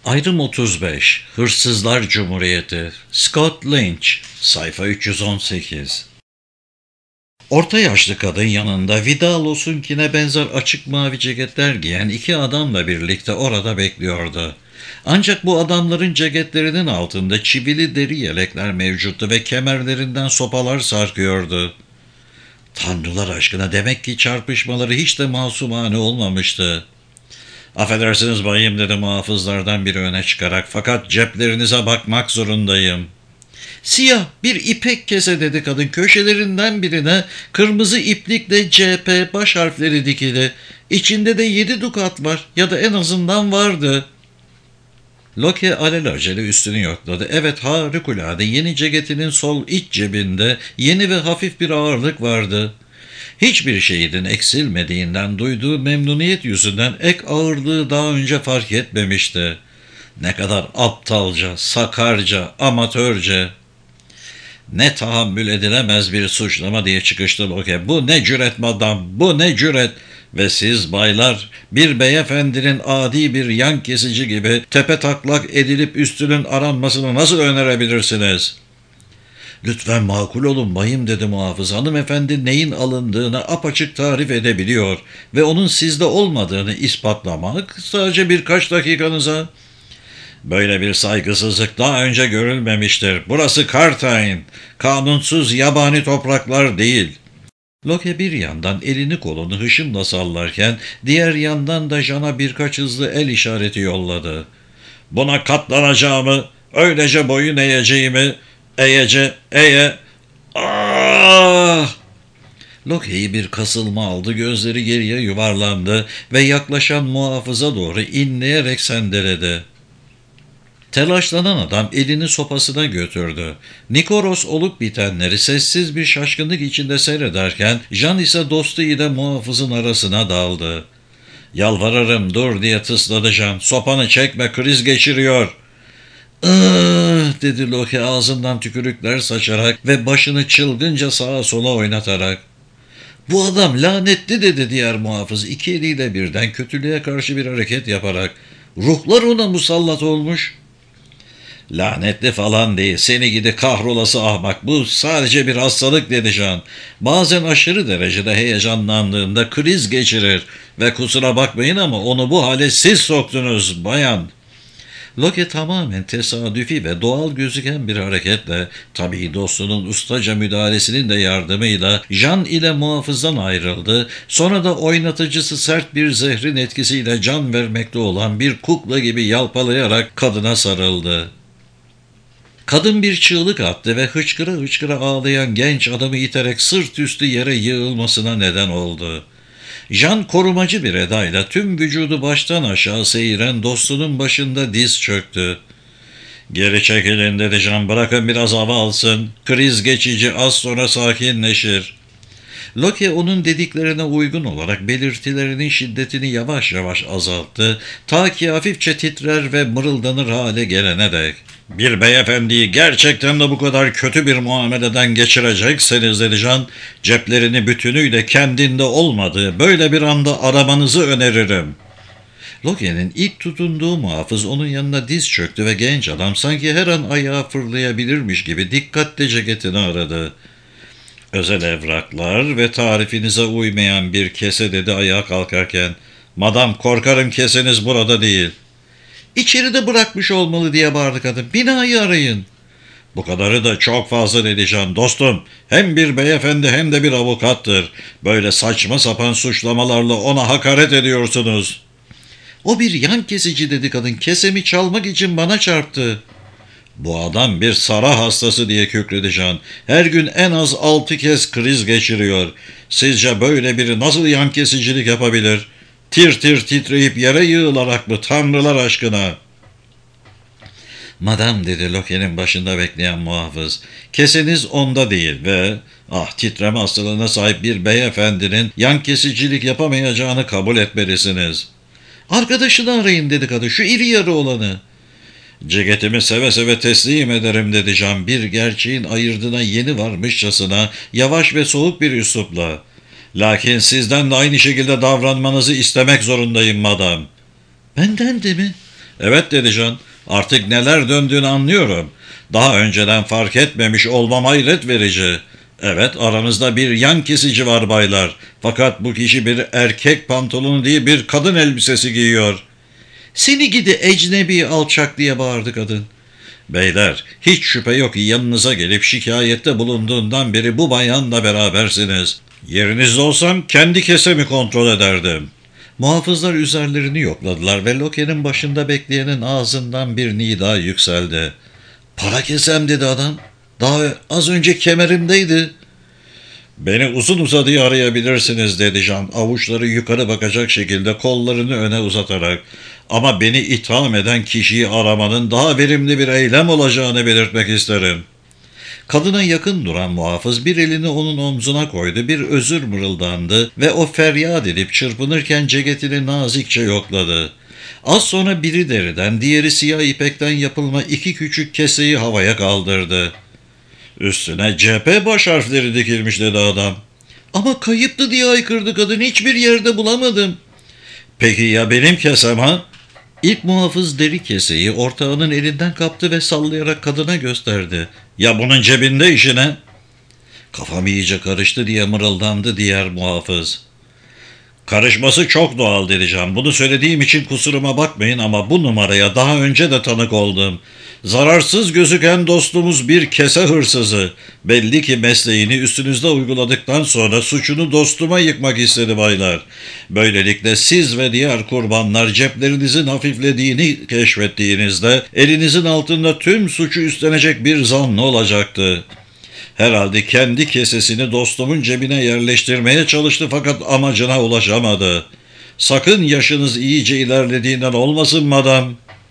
Ayrım 35. Hırsızlar Cumhuriyeti. Scott Lynch. Sayfa 318. Orta yaşlı kadın yanında Vidalos'unkine benzer açık mavi ceketler giyen iki adamla birlikte orada bekliyordu. Ancak bu adamların ceketlerinin altında çivili deri yelekler mevcuttu ve kemerlerinden sopalar sarkıyordu. Tanrılar aşkına, demek ki çarpışmaları hiç de masumane olmamıştı. "Affedersiniz bayım," dedi muhafızlardan biri öne çıkarak, "fakat ceplerinize bakmak zorundayım." "Siyah bir ipek kese," dedi kadın. "Köşelerinden birine kırmızı iplikle CP baş harfleri dikili. İçinde de 7 dukat var, ya da en azından vardı." Loki alelacele üstünü yokladı. Evet, harikulade, yeni ceketinin sol iç cebinde yeni ve hafif bir ağırlık vardı. Hiçbir şeyin eksilmediğinden duyduğu memnuniyet yüzünden ek ağırlığı daha önce fark etmemişti. Ne kadar aptalca, sakarca, amatörce. "Ne tahammül edilemez bir suçlama," diye çıkıştı Loki. "Bu ne cüret madam, bu ne cüret! Ve siz baylar, bir beyefendinin adi bir yan kesici gibi tepe taklak edilip üstünün aranmasını nasıl önerebilirsiniz?" "Lütfen makul olun bayım," dedi muhafız. "Hanımefendi neyin alındığını apaçık tarif edebiliyor ve onun sizde olmadığını ispatlamak sadece birkaç dakikanıza..." "Böyle bir saygısızlık daha önce görülmemiştir. Burası Kartayn. Kanunsuz yabani topraklar değil." Loki bir yandan elini kolunu hışımla sallarken diğer yandan da Jan'a birkaç hızlı el işareti yolladı. "Buna katlanacağımı, öylece boyun eğeceğimi, ah!" Loki'yi bir kasılma aldı, gözleri geriye yuvarlandı ve yaklaşan muhafıza doğru inleyerek sendeledi. Telaşlanan adam elini sopasına götürdü. Nikoros olup bitenleri sessiz bir şaşkınlık içinde seyrederken Jan ise dostu ile muhafızın arasına daldı. "Yalvarırım dur," diye tısladı Jan. "Sopanı çekme, kriz geçiriyor." "Iııı!" dedi Loki ağzından tükürükler saçarak ve başını çılgınca sağa sola oynatarak. "Bu adam lanetli," dedi diğer muhafız iki eliyle birden kötülüğe karşı bir hareket yaparak. "Ruhlar ona musallat olmuş." "Lanetli falan değil, seni gidi kahrolası ahmak, bu sadece bir hastalık," dedi Jan. "Bazen aşırı derecede heyecanlandığında kriz geçirir ve kusura bakmayın ama onu bu hale siz soktunuz bayan." Loki tamamen tesadüfi ve doğal gözüken bir hareketle, tabii dostunun ustaca müdahalesinin de yardımıyla Jan ile muhafızdan ayrıldı. Sonra da oynatıcısı sert bir zehrin etkisiyle can vermekte olan bir kukla gibi yalpalayarak kadına sarıldı. Kadın bir çığlık attı ve hıçkıra hıçkıra ağlayan genç adamı iterek sırt üstü yere yığılmasına neden oldu. Jan korumacı bir edayla tüm vücudu baştan aşağı seyiren dostunun başında diz çöktü. "Geri çekilin," dedi Jan, "bırakın biraz hava alsın. Kriz geçici, az sonra sakinleşir." Loki onun dediklerine uygun olarak belirtilerinin şiddetini yavaş yavaş azalttı, ta ki hafifçe titrer ve mırıldanır hale gelene dek. "Bir beyefendiyi gerçekten de bu kadar kötü bir muameleden geçirecekseniz," dedi Jan, "ceplerini bütünüyle kendinde olmadığı böyle bir anda aramanızı öneririm." Loki'nin ilk tutunduğu muhafız onun yanına diz çöktü ve genç adam sanki her an ayağa fırlayabilirmiş gibi dikkatle ceketini aradı. "Özel evraklar ve tarifinize uymayan bir kese," dedi ayağa kalkarken. "Madam, korkarım keseniz burada değil." "İçeride bırakmış olmalı," diye bağırdı kadın. "Binayı arayın." "Bu kadarı da çok fazla," dedi Jan. "Dostum hem bir beyefendi hem de bir avukattır. Böyle saçma sapan suçlamalarla ona hakaret ediyorsunuz." "O bir yan kesici," dedi kadın. "Kesemi çalmak için bana çarptı." "Bu adam bir sara hastası," diye kükredi Jan. "Her gün en az 6 kez kriz geçiriyor. Sizce böyle biri nasıl yan kesicilik yapabilir? Tir tir titreyip yere yığılarak mı, tanrılar aşkına?" "Madam," dedi Loki'nin başında bekleyen muhafız, "keseniz onda değil ve titreme hastalığına sahip bir beyefendinin yan kesicilik yapamayacağını kabul etmelisiniz." "Arkadaşını arayın," dedi kadın, "şu iri yarı olanı." "Ceketimi seve seve teslim ederim," dedi Jan, bir gerçeğin ayırdına yeni varmışçasına yavaş ve soğuk bir üslupla. "Lakin sizden de aynı şekilde davranmanızı istemek zorundayım madam." "Benden de mi?" Evet dedi Can. Artık neler döndüğünü anlıyorum. Daha önceden fark etmemiş olmam hayret verici. Evet, aranızda bir yan kesici var baylar. Fakat bu kişi bir erkek pantolonu değil, bir kadın elbisesi giyiyor. Seni gidi ecnebi alçak diye bağırdı kadın. Beyler, hiç şüphe yok ki yanınıza gelip şikayette bulunduğundan beri bu bayanla berabersiniz. Yerinizde olsam kendi kesemi kontrol ederdim. Muhafızlar üzerlerini yokladılar ve lokenin başında bekleyenin ağzından bir nida yükseldi. Para kesem dedi adam. Daha az önce kemerimdeydi. Beni uzun uzadıya arayabilirsiniz dedi Can, avuçları yukarı bakacak şekilde kollarını öne uzatarak. Ama beni itham eden kişiyi aramanın daha verimli bir eylem olacağını belirtmek isterim. Kadına yakın duran muhafız bir elini onun omzuna koydu, bir özür mırıldandı ve o feryat edip çırpınırken ceketini nazikçe yokladı. Az sonra biri deriden, diğeri siyah ipekten yapılma iki küçük keseyi havaya kaldırdı. Üstüne CP baş harfleri dikilmiş dedi adam. Ama kayıptı diye haykırdı kadın, hiçbir yerde bulamadım. Peki ya benim kesem ha? İlk muhafız deri keseyi ortağının elinden kaptı ve sallayarak kadına gösterdi. Ya bunun cebinde işine? Kafam iyice karıştı diye mırıldandı diğer muhafız. Karışması çok doğal dedi Can. Bunu söylediğim için kusuruma bakmayın ama bu numaraya daha önce de tanık oldum. Zararsız gözüken dostumuz bir kese hırsızı. Belli ki mesleğini üstünüzde uyguladıktan sonra suçunu dostuma yıkmak istedi baylar. Böylelikle siz ve diğer kurbanlar ceplerinizin hafiflediğini keşfettiğinizde elinizin altında tüm suçu üstlenecek bir zanlı olacaktı. Herhalde kendi kesesini dostumun cebine yerleştirmeye çalıştı fakat amacına ulaşamadı. Sakın yaşınız iyice ilerlediğinden olmasın madam.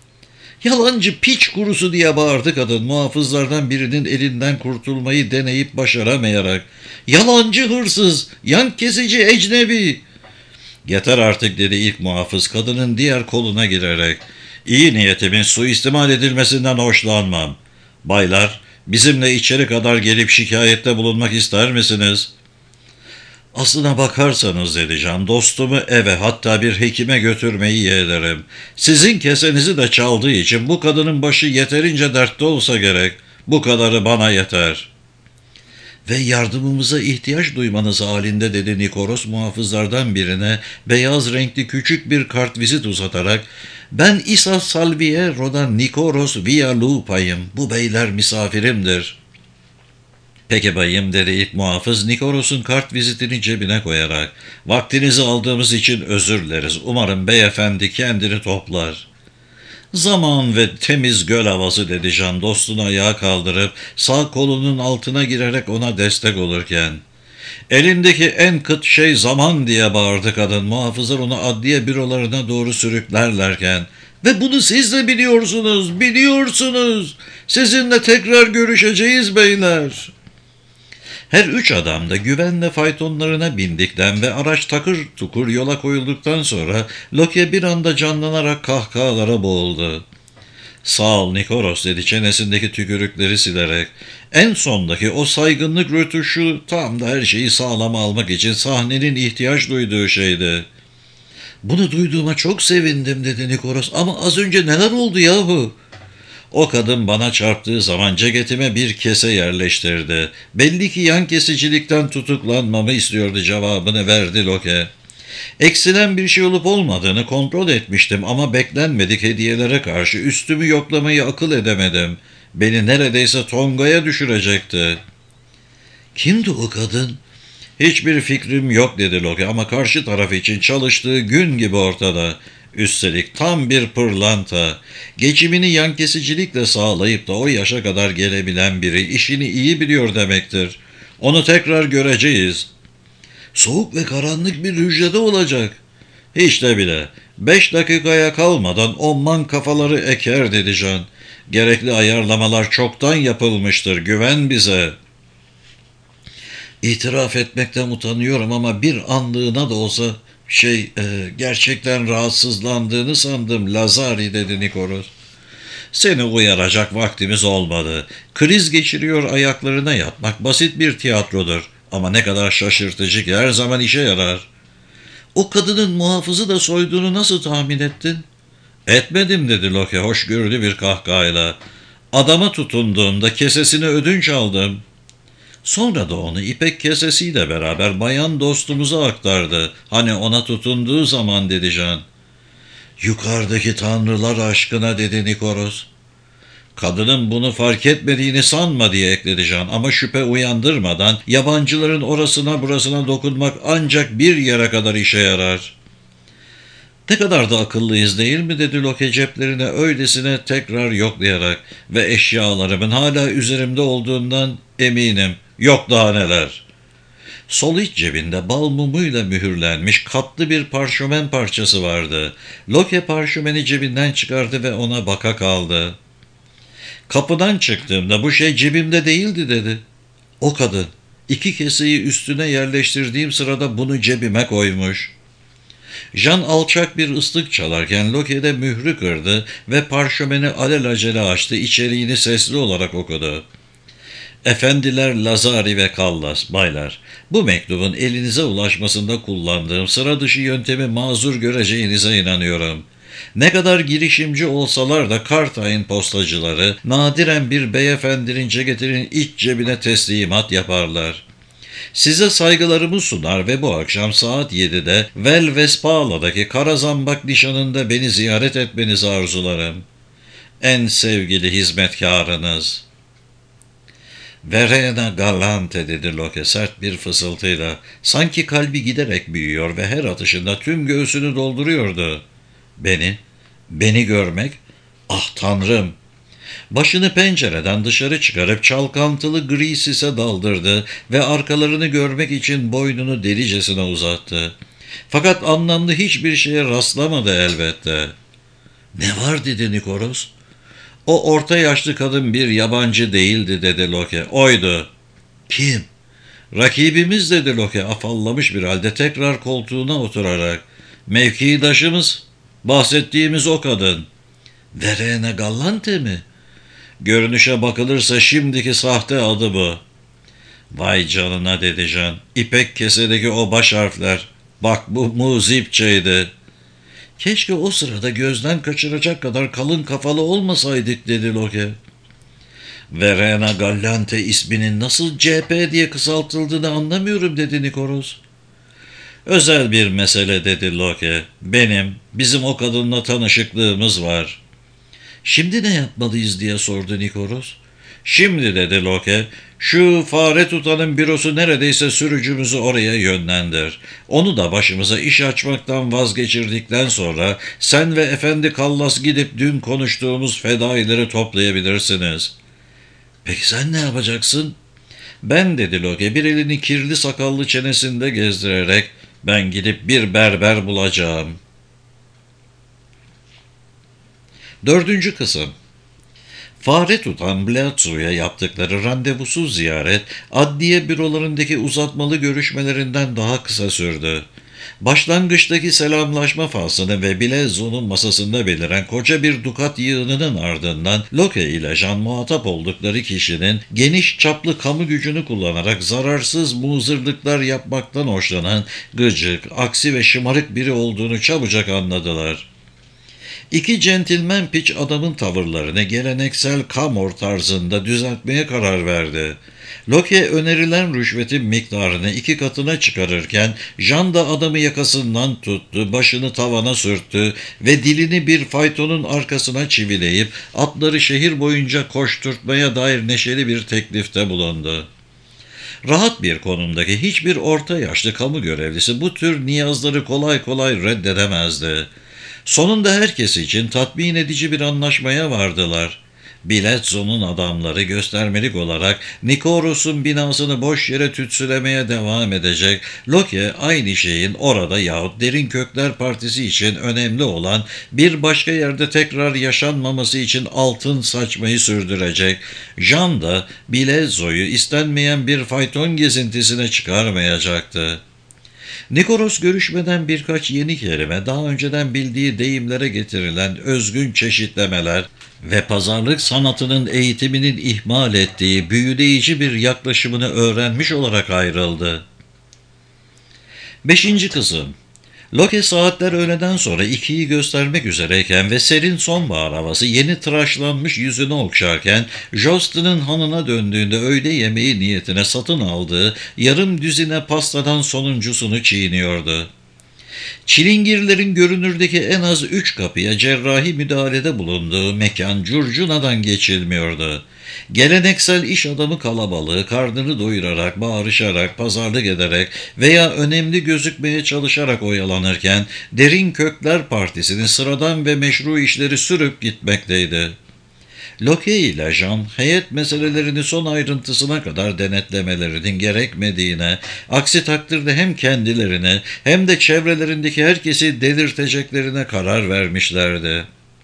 Yalancı piç kurusu diye bağırdı kadın muhafızlardan birinin elinden kurtulmayı deneyip başaramayarak. Yalancı hırsız, yan kesici ecnebi. Yeter artık dedi ilk muhafız kadının diğer koluna girerek. İyi niyetimin suistimal edilmesinden hoşlanmam. Baylar, bizimle içeri kadar gelip şikayette bulunmak ister misiniz? Aslına bakarsanız dedi Can, dostumu eve hatta bir hekime götürmeyi yeğlerim. Sizin kesenizi de çaldığı için bu kadının başı yeterince dertte olsa gerek. Bu kadarı bana yeter. Ve yardımımıza ihtiyaç duymanız halinde dedi Nikoros muhafızlardan birine beyaz renkli küçük bir kartvizit uzatarak ben İsa Salviero'dan Nikoros Villalupa'yım. Bu beyler misafirimdir. Peki bayım dedi ilk muhafız Nikoros'un kartvizitini cebine koyarak. Vaktinizi aldığımız için özür dileriz. Umarım beyefendi kendini toplar. Zaman ve temiz göl havası dedi Can dostunu ayağa kaldırıp sağ kolunun altına girerek ona destek olurken. Elindeki en kıt şey zaman diye bağırdı kadın muhafızlar onu adliye bürolarına doğru sürüklerlerken. Ve bunu siz de biliyorsunuz, biliyorsunuz. Sizinle tekrar görüşeceğiz beyler. Her üç adam da güvenle faytonlarına bindikten ve araç takır tukur yola koyulduktan sonra Loki bir anda canlanarak kahkahalara boğuldu. Sağ ol Nikoros dedi çenesindeki tükürükleri silerek. En sondaki o saygınlık rötuşu tam da her şeyi sağlam almak için sahnenin ihtiyaç duyduğu şeydi. Bunu duyduğuma çok sevindim dedi Nikoros ama az önce neler oldu yahu? O kadın bana çarptığı zaman ceketime bir kese yerleştirdi. Belli ki yan kesicilikten tutuklanmamı istiyordu cevabını verdi Loke. Eksilen bir şey olup olmadığını kontrol etmiştim ama beklenmedik hediyelere karşı üstümü yoklamayı akıl edemedim. Beni neredeyse Tonga'ya düşürecekti. Kimdi o kadın? Hiçbir fikrim yok dedi Loki ama karşı taraf için çalıştığı gün gibi ortada. Üstelik tam bir pırlanta. Geçimini yan kesicilikle sağlayıp da o yaşa kadar gelebilen biri işini iyi biliyor demektir. Onu tekrar göreceğiz. Soğuk ve karanlık bir hücrede olacak. Hiç de bile. 5 dakikaya kalmadan o kafaları eker dedi Can. Gerekli ayarlamalar çoktan yapılmıştır. Güven bize. İtiraf etmekten utanıyorum ama bir anlığına da olsa gerçekten rahatsızlandığını sandım Lazari dedi Nikoros. Seni uyaracak vaktimiz olmadı. Kriz geçiriyor ayaklarına yatmak basit bir tiyatrodur. Ama ne kadar şaşırtıcı ki her zaman işe yarar. O kadının muhafızı da soyduğunu nasıl tahmin ettin? Etmedim dedi Loke hoşgörülü bir kahkahayla. Adama tutunduğumda kesesini ödünç aldım. Sonra da onu ipek kesesiyle beraber bayan dostumuza aktardı. Hani ona tutunduğu zaman dedi Can. Yukarıdaki tanrılar aşkına dedi Nikoros. Kadının bunu fark etmediğini sanma diye ekledi Can ama şüphe uyandırmadan yabancıların orasına burasına dokunmak ancak bir yere kadar işe yarar. Ne kadar da akıllıyız değil mi dedi Loke ceplerine öylesine tekrar yoklayarak ve eşyalarımın hala üzerimde olduğundan eminim. Yok daha neler. Sol iç cebinde bal mumuyla mühürlenmiş katlı bir parşömen parçası vardı. Loke parşömeni cebinden çıkardı ve ona baka kaldı. Kapıdan çıktığımda bu şey cebimde değildi dedi. O kadın 2 keseyi üstüne yerleştirdiğim sırada bunu cebime koymuş. Jan alçak bir ıslık çalarken Loki de mührü kırdı ve parşömeni alelacele açtı, içeriğini sesli olarak okudu. Efendiler Lazari ve Kallas, baylar, bu mektubun elinize ulaşmasında kullandığım sıra dışı yöntemi mazur göreceğinize inanıyorum. Ne kadar girişimci olsalar da Kartay'ın postacıları nadiren bir beyefendinin ceketinin iç cebine teslimat yaparlar. Size saygılarımı sunar ve bu akşam saat 7'de Vel Vespala'daki Karazambak nişanında beni ziyaret etmenizi arzularım. En sevgili hizmetkarınız. Verena Galante dedi Loke sert bir fısıltıyla. Sanki kalbi giderek büyüyor ve her atışında tüm göğsünü dolduruyordu. Beni görmek? Ah tanrım! Başını pencereden dışarı çıkarıp çalkantılı gri sise daldırdı ve arkalarını görmek için boynunu delicesine uzattı. Fakat anlamlı hiçbir şeye rastlamadı elbette. Ne var dedi Nikoros. O orta yaşlı kadın bir yabancı değildi dedi Loke. Oydu. Kim? Rakibimiz dedi Loke afallamış bir halde tekrar koltuğuna oturarak. Mevkidaşımız. Bahsettiğimiz o kadın. Verena Galante mi? Görünüşe bakılırsa şimdiki sahte adı bu. Vay canına dedi Can. İpek kesedeki o baş harfler. Bak bu muzipçeydi. Keşke o sırada gözden kaçıracak kadar kalın kafalı olmasaydık dedi Loke. Verena Galante isminin nasıl CP diye kısaltıldığını anlamıyorum dedi Nikoros. Özel bir mesele dedi Loke. Bizim o kadınla tanışıklığımız var. Şimdi ne yapmalıyız diye sordu Nikoros. Şimdi dedi Loke, şu fare tutanın bürosu neredeyse sürücümüzü oraya yönlendir. Onu da başımıza iş açmaktan vazgeçirdikten sonra sen ve Efendi Kallas gidip dün konuştuğumuz fedaileri toplayabilirsiniz. Peki sen ne yapacaksın? Ben dedi Loke bir elini kirli sakallı çenesinde gezdirerek ben gidip bir berber bulacağım. 4. kısım. Fare tutan Blazzo'ya yaptıkları randevusuz ziyaret, adliye bürolarındaki uzatmalı görüşmelerinden daha kısa sürdü. Başlangıçtaki selamlaşma faslını ve Blazzo'nun masasında beliren koca bir dukat yığınının ardından Loke ile Jan muhatap oldukları kişinin geniş çaplı kamu gücünü kullanarak zararsız muzırlıklar yapmaktan hoşlanan gıcık, aksi ve şımarık biri olduğunu çabucak anladılar. İki centilmen piç adamın tavırlarını geleneksel Kamor tarzında düzeltmeye karar verdi. Loke önerilen rüşvetin miktarını 2 katına çıkarırken Jan da adamı yakasından tuttu, başını tavana sürttü ve dilini bir faytonun arkasına çivileyip atları şehir boyunca koşturtmaya dair neşeli bir teklifte bulundu. Rahat bir konumdaki hiçbir orta yaşlı kamu görevlisi bu tür niyazları kolay kolay reddedemezdi. Sonunda herkes için tatmin edici bir anlaşmaya vardılar. Blazzo'nun adamları göstermelik olarak Nikoros'un binasını boş yere tütsülemeye devam edecek. Loke aynı şeyin orada yahut Derin Kökler Partisi için önemli olan bir başka yerde tekrar yaşanmaması için altın saçmayı sürdürecek. Jan da Blazzo'yu istenmeyen bir fayton gezintisine çıkarmayacaktı. Nikoros görüşmeden birkaç yeni kelime, daha önceden bildiği deyimlere getirilen özgün çeşitlemeler ve pazarlık sanatının eğitiminin ihmal ettiği büyüleyici bir yaklaşımını öğrenmiş olarak ayrıldı. 5. kısım. Loki saatler öğleden sonra 2'yi göstermek üzereyken ve serin sonbahar havası yeni tıraşlanmış yüzünü okşarken Jostin'in hanına döndüğünde öğle yemeği niyetine satın aldığı yarım düzine pastadan sonuncusunu çiğniyordu. Çilingirlerin görünürdeki en az 3 kapıya cerrahi müdahalede bulunduğu mekan curcunadan geçilmiyordu. Geleneksel iş adamı kalabalığı karnını doyurarak, bağırışarak, pazarlık ederek veya önemli gözükmeye çalışarak oyalanırken Derin Kökler Partisi'nin sıradan ve meşru işleri sürüp gitmekteydi. Loki ile Jean, heyet meselelerini son ayrıntısına kadar denetlemelerinin gerekmediğine, aksi takdirde hem kendilerini hem de çevrelerindeki herkesi delirteceklerine karar vermişlerdi.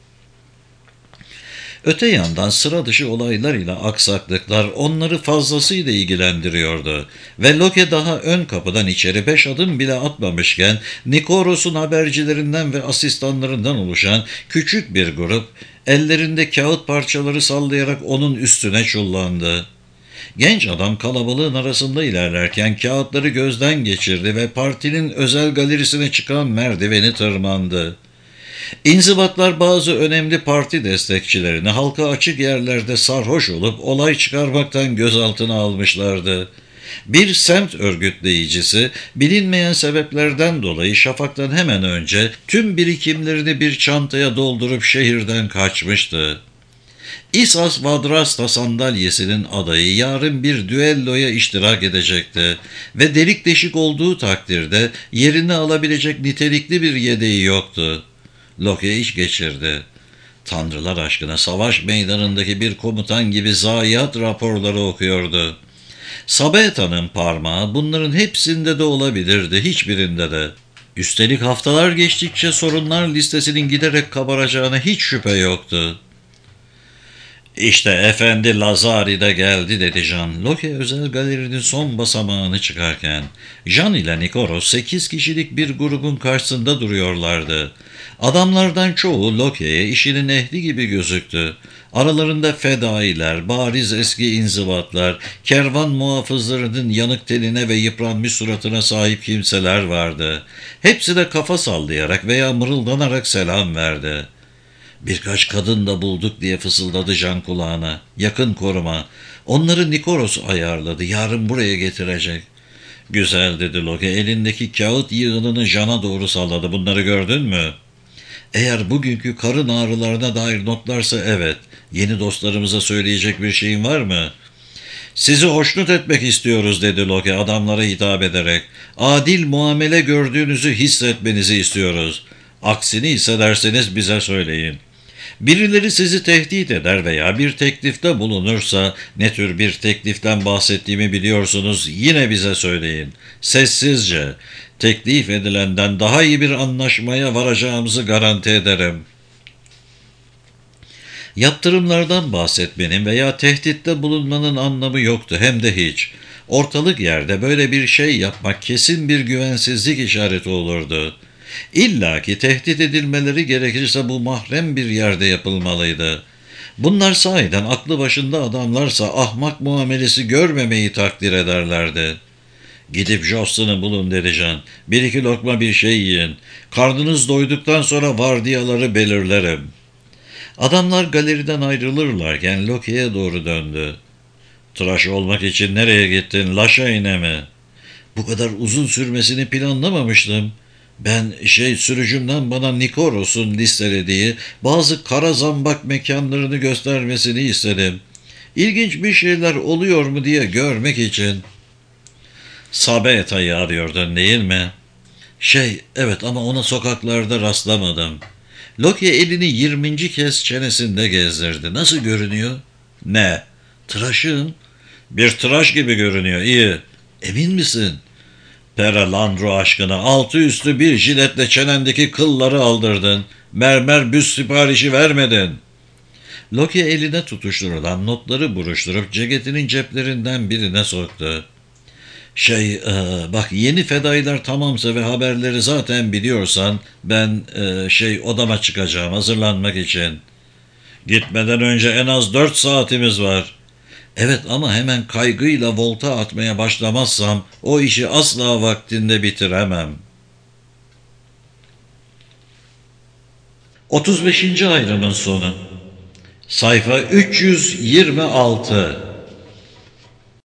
Öte yandan sıra dışı olaylar ile aksaklıklar onları fazlasıyla ilgilendiriyordu ve Loki daha ön kapıdan içeri 5 adım bile atmamışken Nikoros'un habercilerinden ve asistanlarından oluşan küçük bir grup ellerinde kağıt parçaları sallayarak onun üstüne çullandı. Genç adam kalabalığın arasında ilerlerken kağıtları gözden geçirdi ve partinin özel galerisine çıkan merdiveni tırmandı. İnzibatlar bazı önemli parti destekçilerini halka açık yerlerde sarhoş olup olay çıkarmaktan gözaltına almışlardı. Bir semt örgütleyicisi bilinmeyen sebeplerden dolayı şafaktan hemen önce tüm birikimlerini bir çantaya doldurup şehirden kaçmıştı. İsas Vadrasta sandalyesinin adayı yarın bir düelloya iştirak edecekti ve delik deşik olduğu takdirde yerini alabilecek nitelikli bir yedeği yoktu. Loki iş geçirdi. Tanrılar aşkına savaş meydanındaki bir komutan gibi zayiat raporları okuyordu. Sabeta'nın parmağı bunların hepsinde de olabilirdi, hiçbirinde de. Üstelik haftalar geçtikçe sorunlar listesinin giderek kabaracağına hiç şüphe yoktu. "İşte Efendi Lazari de geldi," dedi Jean, Loki özel galerinin son basamağını çıkarken. Jean ile Nikoros 8 kişilik bir grubun karşısında duruyorlardı. Adamlardan çoğu Loki'ye işinin ehli gibi gözüktü. Aralarında fedailer, bariz eski inzibatlar, kervan muhafızlarının yanık teline ve yıpranmış suratına sahip kimseler vardı. Hepsi de kafa sallayarak veya mırıldanarak selam verdi. "Birkaç kadın da bulduk," diye fısıldadı Jean kulağına. "Yakın koruma. Onları Nikoros ayarladı. Yarın buraya getirecek." "Güzel," dedi Loki. Elindeki kağıt yığınını Jean'a doğru salladı. "Bunları gördün mü?" "Eğer bugünkü karın ağrılarına dair notlarsa evet. Yeni dostlarımıza söyleyecek bir şeyin var mı?" "Sizi hoşnut etmek istiyoruz," dedi Loki adamlara hitap ederek. "Adil muamele gördüğünüzü hissetmenizi istiyoruz. Aksini hissederseniz bize söyleyin. Birileri sizi tehdit eder veya bir teklifte bulunursa, ne tür bir tekliften bahsettiğimi biliyorsunuz, yine bize söyleyin. Sessizce, teklif edilenden daha iyi bir anlaşmaya varacağımızı garanti ederim." Yaptırımlardan bahsetmenin veya tehditte bulunmanın anlamı yoktu, hem de hiç. Ortalık yerde böyle bir şey yapmak kesin bir güvensizlik işareti olurdu. İlla ki tehdit edilmeleri gerekirse bu mahrem bir yerde yapılmalıydı. Bunlar sahiden aklı başında adamlarsa ahmak muamelesi görmemeyi takdir ederlerdi. "Gidip Jostin'i bulun," dedi Jean. "Bir iki lokma bir şey yiyin. Karnınız doyduktan sonra vardiyaları belirlerim." Adamlar galeriden ayrılırlarken Loki'ye doğru döndü. "Tıraş olmak için nereye gittin? Laşayne mi?" "Bu kadar uzun sürmesini planlamamıştım. Ben sürücümden bana Nikoros'un listelediği bazı kara zambak mekanlarını göstermesini istedim. İlginç bir şeyler oluyor mu diye görmek için." "Sabeta'yı arıyordun değil mi?" Evet, ama ona sokaklarda rastlamadım." Loki elini 20. kez çenesinde gezdirdi. "Nasıl görünüyor?" "Ne?" "Tıraşın." "Bir tıraş gibi görünüyor, iyi." "Emin misin?" "Perelandro aşkına, altı üstü bir jiletle çenendeki kılları aldırdın. Mermer büst siparişi vermedin." Loki eline tutuşturulan notları buruşturup ceketinin ceplerinden birine soktu. Bak, yeni fedailer tamamsa ve haberleri zaten biliyorsan ben odama çıkacağım hazırlanmak için." "Gitmeden önce en az 4 saatimiz var." "Evet, ama hemen kaygıyla volta atmaya başlamazsam o işi asla vaktinde bitiremem." 35. ayrımın sonu. Sayfa 326.